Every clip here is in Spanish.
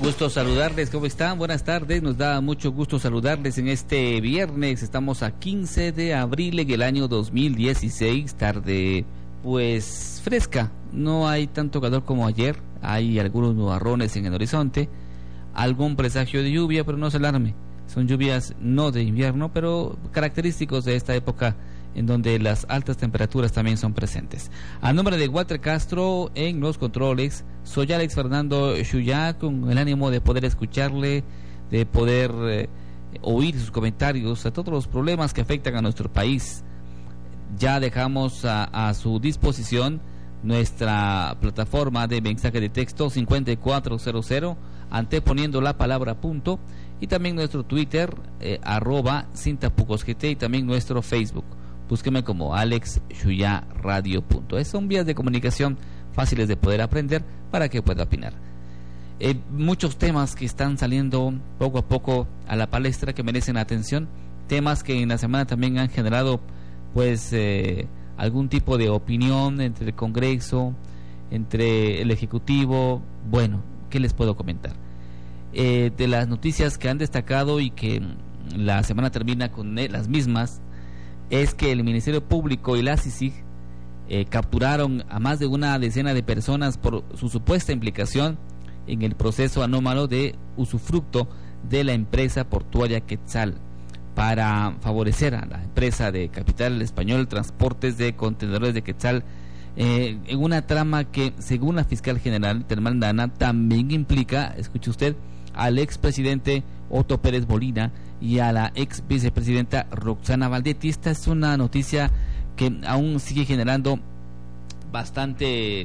Gusto saludarles, ¿cómo están? Buenas tardes, nos da mucho gusto saludarles en este viernes. Estamos a 15 de abril en el año 2016, tarde pues fresca, no hay tanto calor como ayer, hay algunos nubarrones en el horizonte, algún presagio de lluvia, pero no se alarme, son lluvias no de invierno, pero característicos de esta época en donde las altas temperaturas también son presentes. A nombre de Walter Castro en los controles, soy Alex Fernando Chuyá, con el ánimo de poder escucharle, de poder oír sus comentarios a todos los problemas que afectan a nuestro país. Ya dejamos a su disposición nuestra plataforma de mensaje de texto 5400, anteponiendo la palabra punto, y también nuestro Twitter, @cintapucosgt, y también nuestro Facebook. Búsqueme como Alex Chuyá Radio. Son vías de comunicación fáciles de poder aprender para que pueda opinar. Muchos temas que están saliendo poco a poco a la palestra que merecen atención, temas que en la semana también han generado pues algún tipo de opinión entre el Congreso, entre el Ejecutivo. Bueno, ¿qué les puedo comentar? De las noticias que han destacado y que la semana termina con las mismas, es que el Ministerio Público y la CICIG capturaron a más de una decena de personas por su supuesta implicación en el proceso anómalo de usufructo de la empresa portuaria Quetzal para favorecer a la empresa de capital español Transportes de Contenedores de Quetzal, en una trama que, según la fiscal general Telma Aldana, también implica, escuche usted, al expresidente Otto Pérez Molina y a la ex vicepresidenta Roxana Valdetti. Esta es una noticia que aún sigue generando bastante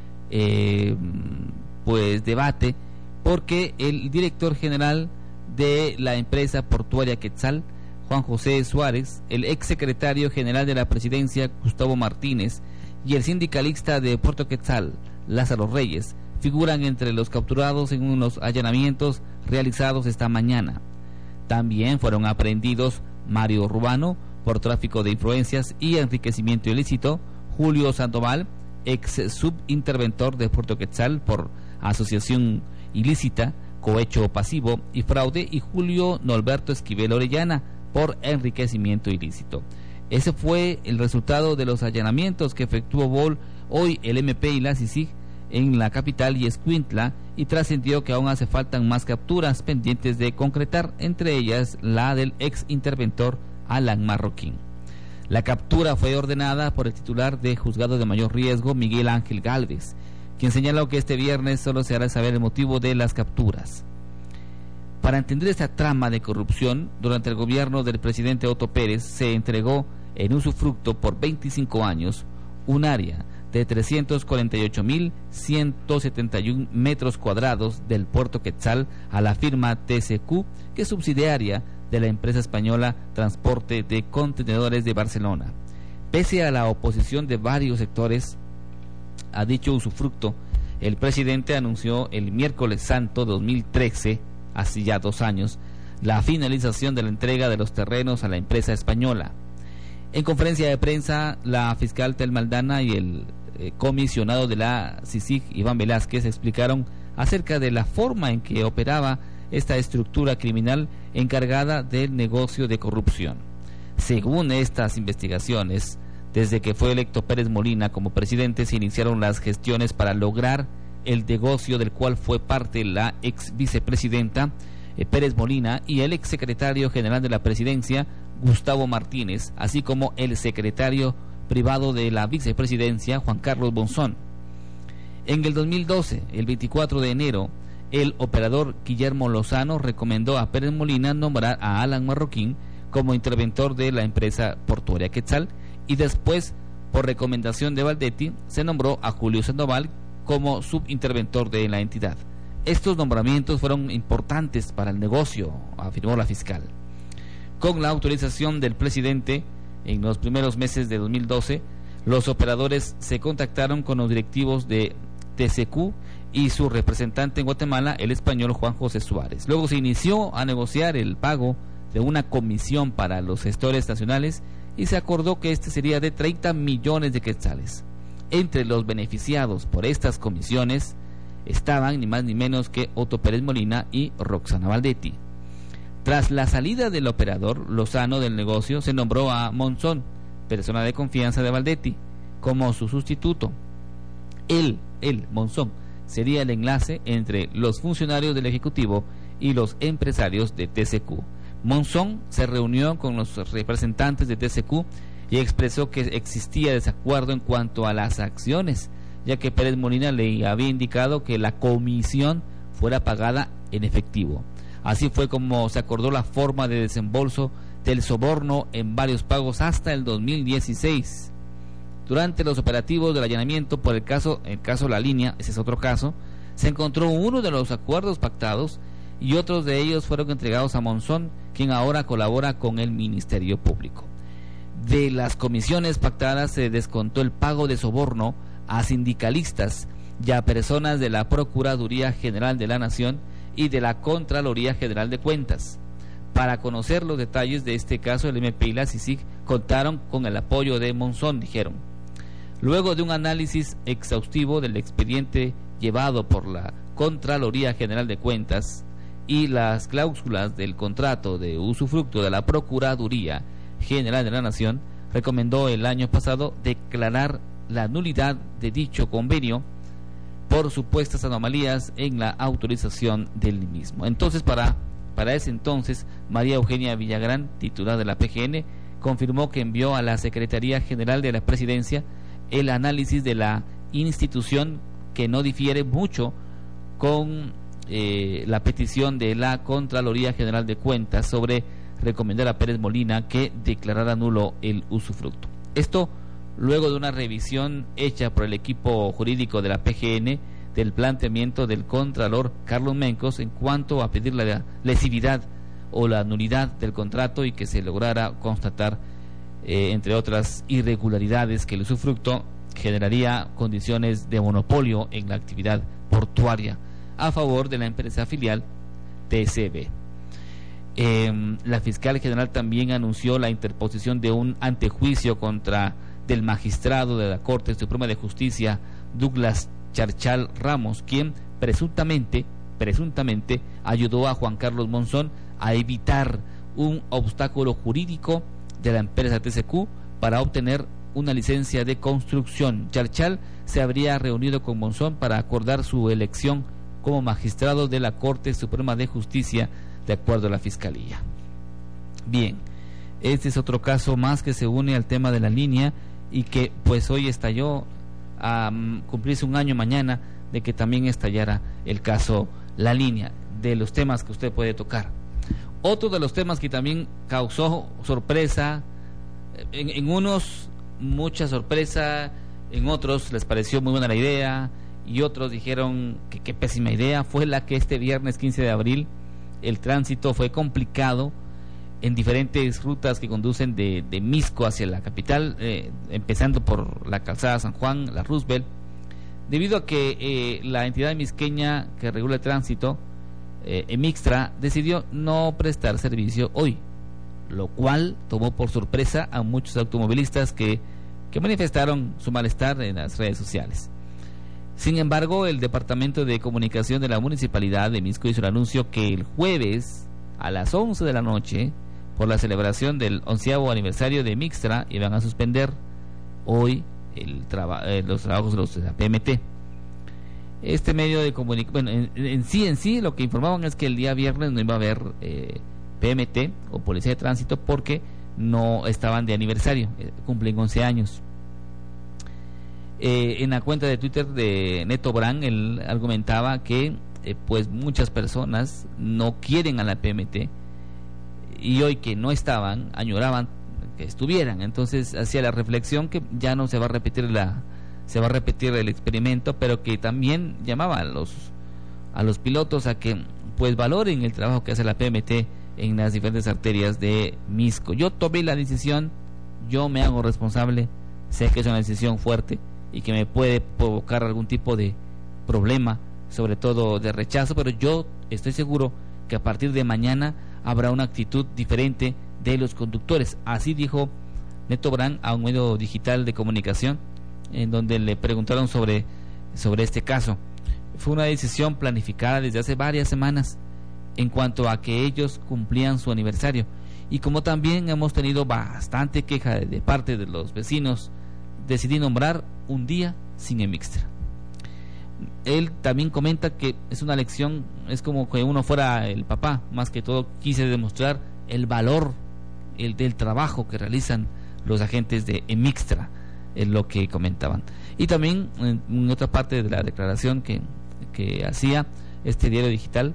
pues debate, porque el director general de la empresa portuaria Quetzal, Juan José Suárez, el ex secretario general de la presidencia, Gustavo Martínez, y el sindicalista de Puerto Quetzal, Lázaro Reyes, figuran entre los capturados en unos allanamientos realizados esta mañana. También fueron aprehendidos Mario Rubano por tráfico de influencias y enriquecimiento ilícito, Julio Sandoval, ex subinterventor de Puerto Quetzal, por asociación ilícita, cohecho pasivo y fraude, y Julio Norberto Esquivel Orellana por enriquecimiento ilícito. Ese fue el resultado de los allanamientos que efectuó hoy el MP y la CICIG en la capital y Escuintla, y trascendió que aún hace faltan más capturas pendientes de concretar, entre ellas la del ex interventor Alan Marroquín. La captura fue ordenada por el titular de Juzgado de Mayor Riesgo, Miguel Ángel Gálvez, quien señaló que este viernes solo se hará saber el motivo de las capturas. Para entender esta trama de corrupción, durante el gobierno del presidente Otto Pérez se entregó en usufructo por 25 años un área de 348.171 metros cuadrados del puerto Quetzal a la firma TCQ, que es subsidiaria de la empresa española Transporte de Contenedores de Barcelona. Pese a la oposición de varios sectores a dicho usufructo, el presidente anunció el miércoles santo 2013, hace ya 2 años, la finalización de la entrega de los terrenos a la empresa española. En conferencia de prensa, la fiscal Telma Aldana y el comisionado de la CICIG, Iván Velázquez, explicaron acerca de la forma en que operaba esta estructura criminal encargada del negocio de corrupción. Según estas investigaciones, desde que fue electo Pérez Molina como presidente, se iniciaron las gestiones para lograr el negocio del cual fue parte la ex vicepresidenta Pérez Molina y el ex secretario general de la presidencia, Gustavo Martínez, así como el secretario privado de la vicepresidencia, Juan Carlos Bonzón. En el 2012, el 24 de enero, el operador Guillermo Lozano recomendó a Pérez Molina nombrar a Alan Marroquín como interventor de la empresa portuaria Quetzal, y después, por recomendación de Valdetti, se nombró a Julio Sandoval como subinterventor de la entidad. Estos nombramientos fueron importantes para el negocio, afirmó la fiscal. Con la autorización del presidente, en los primeros meses de 2012, los operadores se contactaron con los directivos de TCQ y su representante en Guatemala, el español Juan José Suárez. Luego se inició a negociar el pago de una comisión para los gestores nacionales y se acordó que este sería de 30 millones de quetzales. Entre los beneficiados por estas comisiones estaban ni más ni menos que Otto Pérez Molina y Roxana Valdetti. Tras la salida del operador Lozano del negocio, se nombró a Monzón, persona de confianza de Valdetti, como su sustituto. Él, Monzón, sería el enlace entre los funcionarios del Ejecutivo y los empresarios de TCQ. Monzón se reunió con los representantes de TCQ y expresó que existía desacuerdo en cuanto a las acciones, ya que Pérez Molina le había indicado que la comisión fuera pagada en efectivo. Así fue como se acordó la forma de desembolso del soborno en varios pagos hasta el 2016. Durante los operativos del allanamiento por el caso La Línea, ese es otro caso, se encontró uno de los acuerdos pactados y otros de ellos fueron entregados a Monzón, quien ahora colabora con el Ministerio Público. De las comisiones pactadas se descontó el pago de soborno a sindicalistas y a personas de la Procuraduría General de la Nación y de la Contraloría General de Cuentas. Para conocer los detalles de este caso, el MP y la CICIG contaron con el apoyo de Monzón, dijeron. Luego de un análisis exhaustivo del expediente llevado por la Contraloría General de Cuentas y las cláusulas del contrato de usufructo de la Procuraduría General de la Nación, recomendó el año pasado declarar la nulidad de dicho convenio por supuestas anomalías en la autorización del mismo. Entonces, para ese entonces, María Eugenia Villagrán, titular de la PGN, confirmó que envió a la Secretaría General de la Presidencia el análisis de la institución, que no difiere mucho con la petición de la Contraloría General de Cuentas sobre recomendar a Pérez Molina que declarara nulo el usufructo. Esto luego de una revisión hecha por el equipo jurídico de la PGN del planteamiento del Contralor Carlos Mencos en cuanto a pedir la lesividad o la nulidad del contrato y que se lograra constatar, entre otras irregularidades, que el usufructo generaría condiciones de monopolio en la actividad portuaria a favor de la empresa filial TCB. La fiscal general también anunció la interposición de un antejuicio contra del magistrado de la Corte Suprema de Justicia Douglas Charchal Ramos, quien presuntamente ayudó a Juan Carlos Monzón a evitar un obstáculo jurídico de la empresa TCQ para obtener una licencia de construcción. Charchal se habría reunido con Monzón para acordar su elección como magistrado de la Corte Suprema de Justicia, de acuerdo a la Fiscalía. Bien, este es otro caso más que se une al tema de La Línea y que pues hoy estalló a cumplirse un año mañana de que también estallara el caso La Línea, de los temas que usted puede tocar. Otro de los temas que también causó sorpresa, en unos mucha sorpresa, en otros les pareció muy buena la idea y otros dijeron que qué pésima idea, fue la que este viernes 15 de abril el tránsito fue complicado en diferentes rutas que conducen de Misco hacia la capital, empezando por la calzada San Juan, la Roosevelt, debido a que la entidad misqueña que regula el tránsito, Emixtra, decidió no prestar servicio hoy, lo cual tomó por sorpresa a muchos automovilistas que manifestaron su malestar en las redes sociales. Sin embargo, el Departamento de Comunicación de la Municipalidad de Misco hizo el anuncio que el jueves a las 11 de la noche, por la celebración del 11º aniversario de Mixtra, iban a suspender hoy los trabajos de la PMT. Este medio de comunicación, bueno, en sí lo que informaban es que el día viernes no iba a haber PMT o Policía de Tránsito porque no estaban de aniversario, cumplen 11 años. En la cuenta de Twitter de Neto Brand, él argumentaba que pues muchas personas no quieren a la PMT y hoy que no estaban, añoraban que estuvieran. Entonces hacía la reflexión que ya no se va a repetir el experimento, pero que también llamaba a los pilotos a que pues valoren el trabajo que hace la PMT en las diferentes arterias de Misco. Yo tomé la decisión, yo me hago responsable, sé que es una decisión fuerte y que me puede provocar algún tipo de problema, sobre todo de rechazo, pero yo estoy seguro que a partir de mañana habrá una actitud diferente de los conductores. Así dijo Neto Brand a un medio digital de comunicación, en donde le preguntaron sobre este caso. fue una decisión planificada desde hace varias semanas en cuanto a que ellos cumplían su aniversario. Y como también hemos tenido bastante queja de parte de los vecinos, decidí nombrar un día sin Emixtra. Él también comenta que es una lección, es como que uno fuera el papá. Más que todo quise demostrar el valor del trabajo que realizan los agentes de Emixtra, es lo que comentaban. Y también en otra parte de la declaración que hacía este diario digital,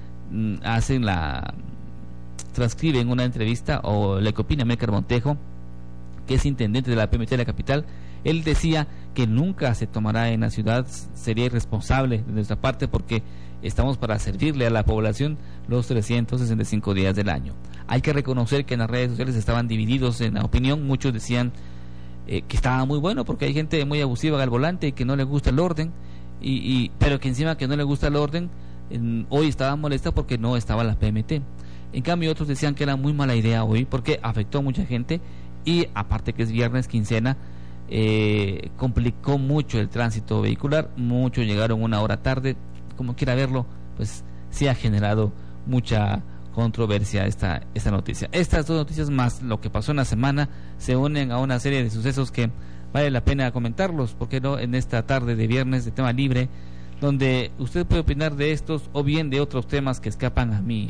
transcriben una entrevista, o le opina Mécar Montejo, que es intendente de la PMT de la capital. Él decía que nunca se tomará en la ciudad, sería irresponsable de nuestra parte, porque estamos para servirle a la población los 365 días del año. Hay que reconocer que en las redes sociales estaban divididos en la opinión. Muchos decían que estaba muy bueno porque hay gente muy abusiva al volante y que no le gusta el orden, pero que encima que no le gusta el orden, hoy estaba molesta porque no estaba la PMT. En cambio otros decían que era muy mala idea hoy porque afectó a mucha gente, y aparte que es viernes, quincena, complicó mucho el tránsito vehicular. Muchos llegaron una hora tarde. Como quiera verlo, pues sí ha generado mucha controversia esta noticia. Estas dos noticias más lo que pasó en la semana se unen a una serie de sucesos que vale la pena comentarlos, porque no, en esta tarde de viernes de tema libre, donde usted puede opinar de estos o bien de otros temas que escapan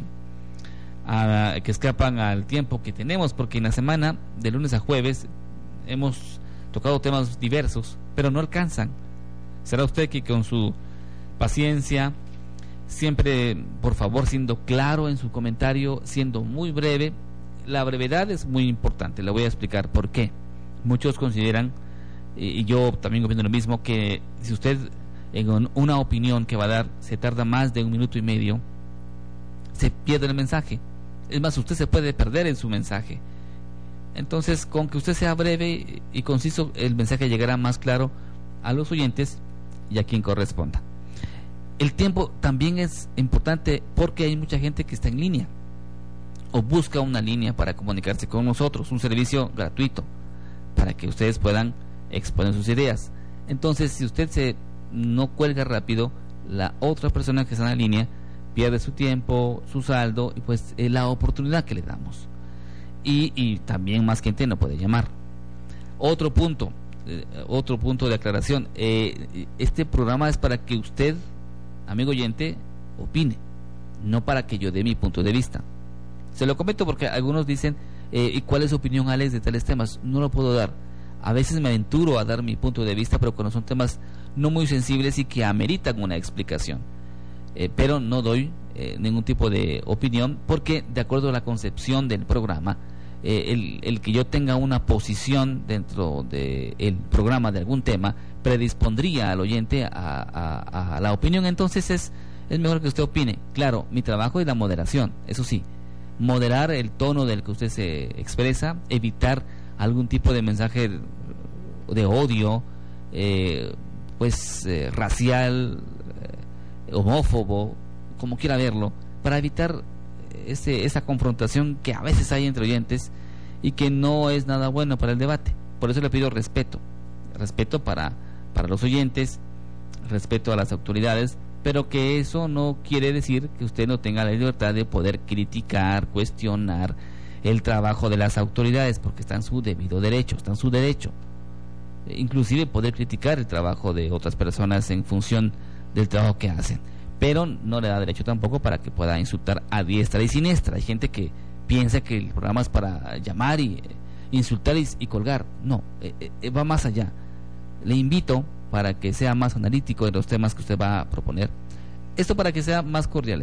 que escapan al tiempo que tenemos, porque en la semana de lunes a jueves hemos tocado temas diversos, pero no alcanzan. Será usted que con su paciencia, siempre por favor siendo claro en su comentario, siendo muy breve. La brevedad es muy importante, le voy a explicar por qué. Muchos consideran, y yo también opino lo mismo, que si usted en una opinión que va a dar se tarda más de 1 minuto y medio, se pierde el mensaje. Es más, usted se puede perder en su mensaje. Entonces, con que usted sea breve y conciso, el mensaje llegará más claro a los oyentes y a quien corresponda. El tiempo también es importante porque hay mucha gente que está en línea o busca una línea para comunicarse con nosotros, un servicio gratuito para que ustedes puedan exponer sus ideas. Entonces, si usted no cuelga rápido, la otra persona que está en la línea pierde su tiempo, su saldo, y pues la oportunidad que le damos. Y también más gente no puede llamar. Otro punto de aclaración: este programa es para que usted, amigo oyente, opine, no para que yo dé mi punto de vista. Se lo comento porque algunos dicen, ¿y cuál es su opinión, Alex, de tales temas? No lo puedo dar. A veces me aventuro a dar mi punto de vista, pero cuando son temas no muy sensibles y que ameritan una explicación. Pero no doy ningún tipo de opinión, porque de acuerdo a la concepción del programa, el que yo tenga una posición dentro del programa de algún tema predispondría al oyente a la opinión. Entonces es mejor que usted opine. Claro, mi trabajo es la moderación, eso sí, moderar el tono del que usted se expresa, evitar algún tipo de mensaje de odio, racial, homófobo, como quiera verlo, para evitar esa confrontación que a veces hay entre oyentes y que no es nada bueno para el debate. Por eso le pido respeto para los oyentes, respeto a las autoridades, pero que eso no quiere decir que usted no tenga la libertad de poder criticar, cuestionar el trabajo de las autoridades, porque está en su debido derecho, está en su derecho. Inclusive poder criticar el trabajo de otras personas en función del trabajo que hacen, pero no le da derecho tampoco para que pueda insultar a diestra y siniestra. Hay gente que piensa que el programa es para llamar y insultar y colgar. No, va más allá. Le invito para que sea más analítico de los temas que usted va a proponer. Esto para que sea más cordial,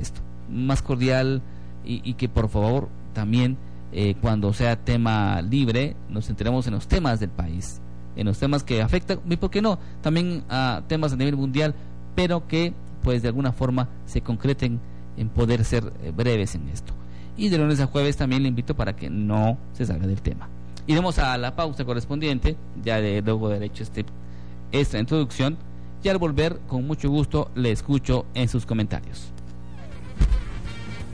y que por favor también cuando sea tema libre nos centremos en los temas del país, en los temas que afectan, y por qué no, también a temas a nivel mundial, pero que pues de alguna forma se concreten en poder ser breves en esto. Y de lunes a jueves también le invito para que no se salga del tema. Iremos a la pausa correspondiente, ya luego de haber hecho esta introducción, y al volver con mucho gusto le escucho en sus comentarios.